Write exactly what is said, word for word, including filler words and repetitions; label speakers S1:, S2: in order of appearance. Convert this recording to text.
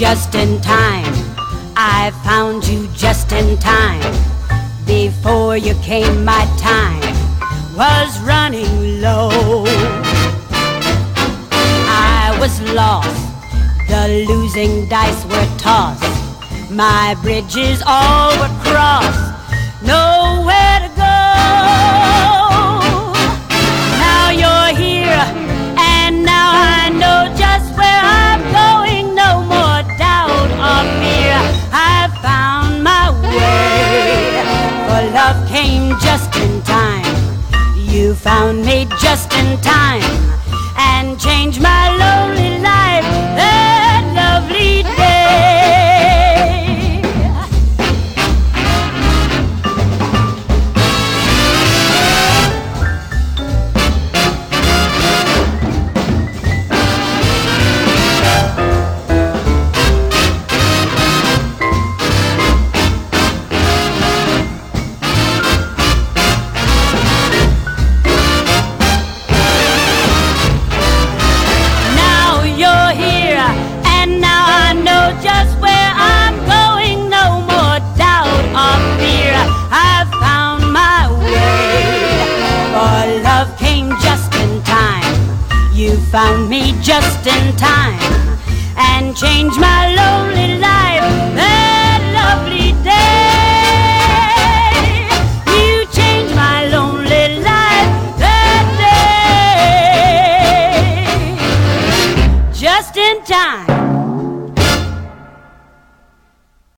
S1: just in time. I found you just in time. Before you came, my time was running low. I was lost, the losing dice were tossed. My bridges all were crossed, nowhere to go. Now you're here, and now I know just where I'm going. No more doubt or fear, I found my way. For love came just in time. You found me just in time, and changed my lonely life that lovely day. Just where I'm going, no more doubt or fear, I found my way. For love came just in time. You found me just in time, and changed my lonely life.